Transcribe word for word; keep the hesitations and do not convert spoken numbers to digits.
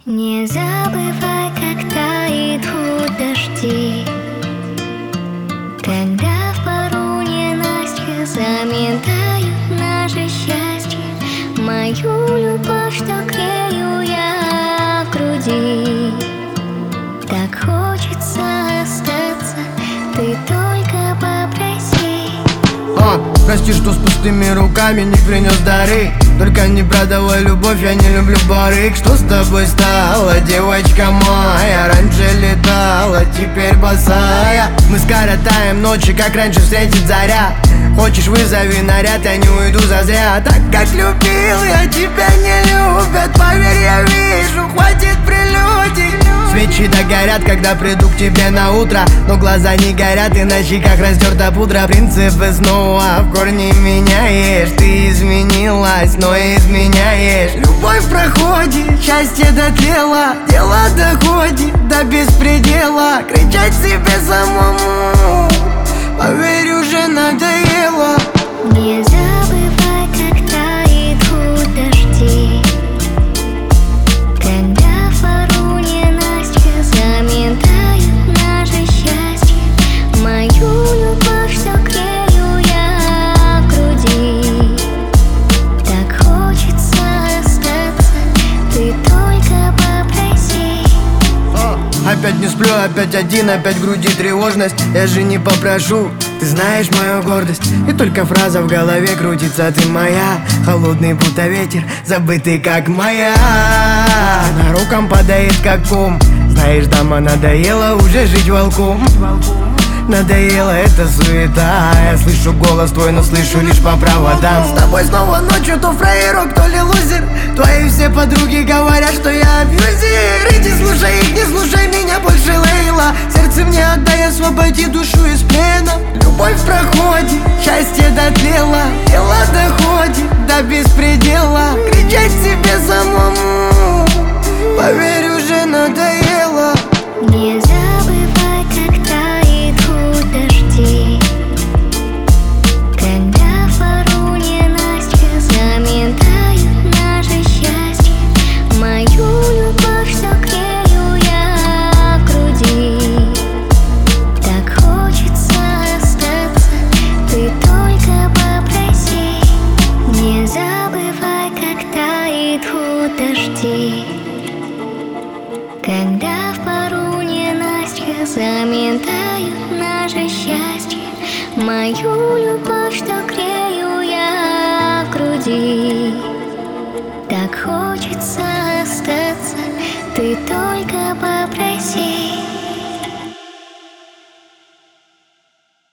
Не забывай, как тают дожди, когда в пору ненастья заметают наше счастье. Мою любовь, что грею я в груди, так хочется остаться, ты только попроси. О, прости, что с пустыми руками не принес дары. Только не продавай любовь, я не люблю барыг. Что с тобой стало, девочка моя? Раньше летала, теперь босая. Мы скоротаем ночи, как раньше встретит заря. Хочешь, вызови наряд, я не уйду зазря. Так как любил, я тебя не любят. Поверь, я вижу, хватит прелюдий. Свечи догорят, когда приду к тебе на утро, но глаза не горят, и на щеках растерта пудра. Принципы снова в корне меняешь. Ты изменилась, но изменяешь. Любовь в проходе, счастье дотлело, дело доходит до беспредела. Кричать себе самому, поверь, уже надоело. Не забывай, как тают дожди, когда в пору ненастья заметают наше счастье. Мою любовь, что грею я в груди, так хочется остаться, ты только попроси. Опять не сплю, опять один, опять в груди тревожность. Я же не попрошу, ты знаешь мою гордость. И только фраза в голове крутится: ты моя, холодный будто ветер, забытый как моя. На рукам падает как ком. Знаешь, дама, надоело уже жить волком. Надоела эта суета. Я слышу голос твой, но слышу лишь по проводам. С тобой снова ночью то фраерок, то ли лузер. Твои все подруги говорят, что я абьюзер. Иди слушай их, не слушай меня больше, Лейла. Сердце мне отдай, освободи душу из плена. Любовь в проходе, счастье дотлело, дело доходит до беспредела. Кричать себе самому, поверь, уже надоело. Не забывай, как тают дожди, когда в пору ненастья заметают наше счастье. Мою любовь, что грею я в груди, так хочется остаться, ты только попроси. Не забывай, как тают дожди, когда в пору ненастья заметают наше счастье. Мою любовь, что грею я в груди, так хочется остаться, ты только попроси.